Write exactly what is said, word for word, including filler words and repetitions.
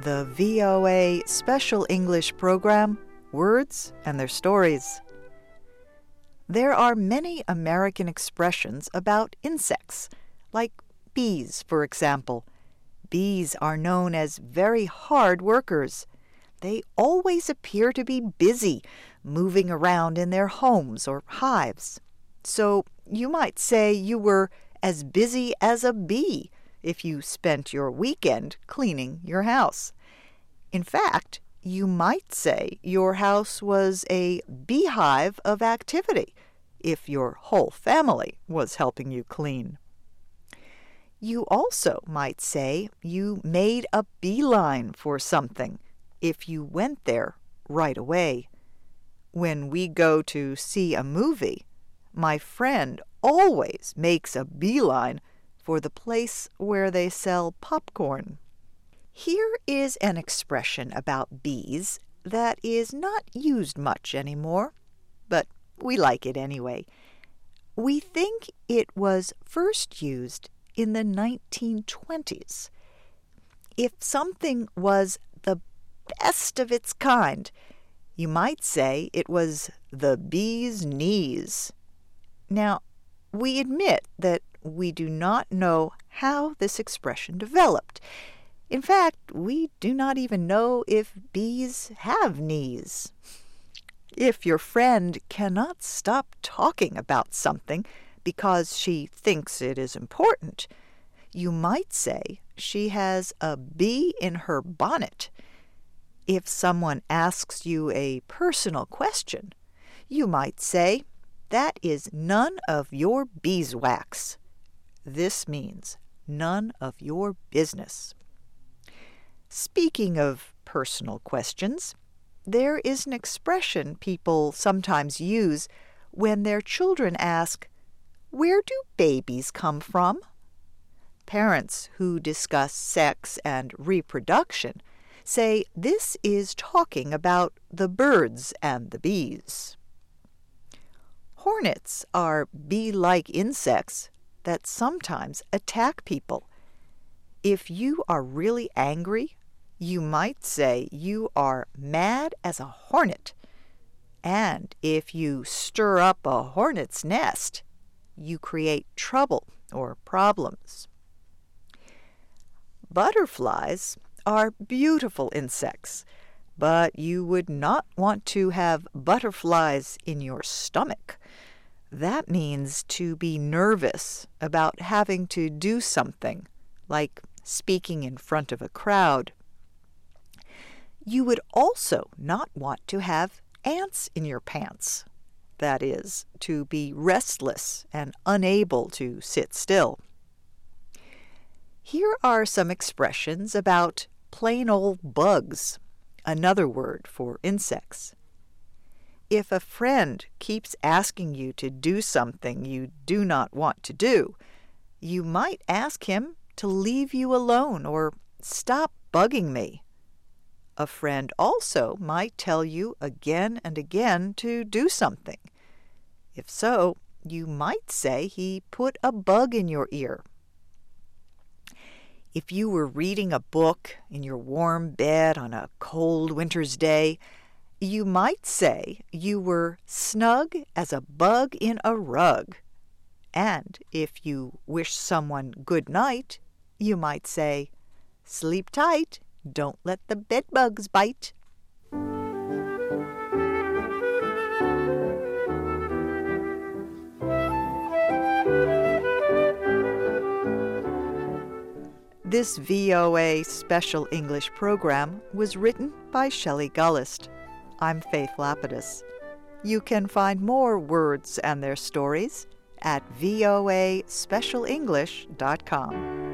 the V O A Special English program, Words and Their Stories. There are many American expressions about insects, like bees, for example. Bees are known as very hard workers. They always appear to be busy, moving around in their homes or hives. So you might say you were as busy as a bee if you spent your weekend cleaning your house. In fact, you might say your house was a beehive of activity if your whole family was helping you clean. You also might say you made a beeline for something if you went there right away. When we go to see a movie, my friend always makes a beeline for the place where they sell popcorn. Here is an expression about bees that is not used much anymore, but we like it anyway. We think it was first used in the nineteen twenties. If something was the best of its kind, you might say it was the bee's knees. Now, we admit that we do not know how this expression developed. In fact, we do not even know if bees have knees. If your friend cannot stop talking about something because she thinks it is important, you might say she has a bee in her bonnet. If someone asks you a personal question, you might say, "That is none of your beeswax." This means none of your business. Speaking of personal questions, there is an expression people sometimes use when their children ask, "Where do babies come from?" Parents who discuss sex and reproduction say this is talking about the birds and the bees. Hornets are bee-like insects that sometimes attack people. If you are really angry, you might say you are mad as a hornet. And if you stir up a hornet's nest, you create trouble or problems. Butterflies are beautiful insects, but you would not want to have butterflies in your stomach. That means to be nervous about having to do something, like speaking in front of a crowd. You would also not want to have ants in your pants. That is, to be restless and unable to sit still. Here are some expressions about plain old bugs, another word for insects. If a friend keeps asking you to do something you do not want to do, you might ask him to leave you alone or stop bugging me. A friend also might tell you again and again to do something. If so, you might say he put a bug in your ear. If you were reading a book in your warm bed on a cold winter's day, you might say you were snug as a bug in a rug. And if you wish someone good night, you might say, "Sleep tight, don't let the bedbugs bite." This V O A Special English program was written by Shelley Gullist. I'm Faith Lapidus. You can find more words and their stories at voa special english dot com.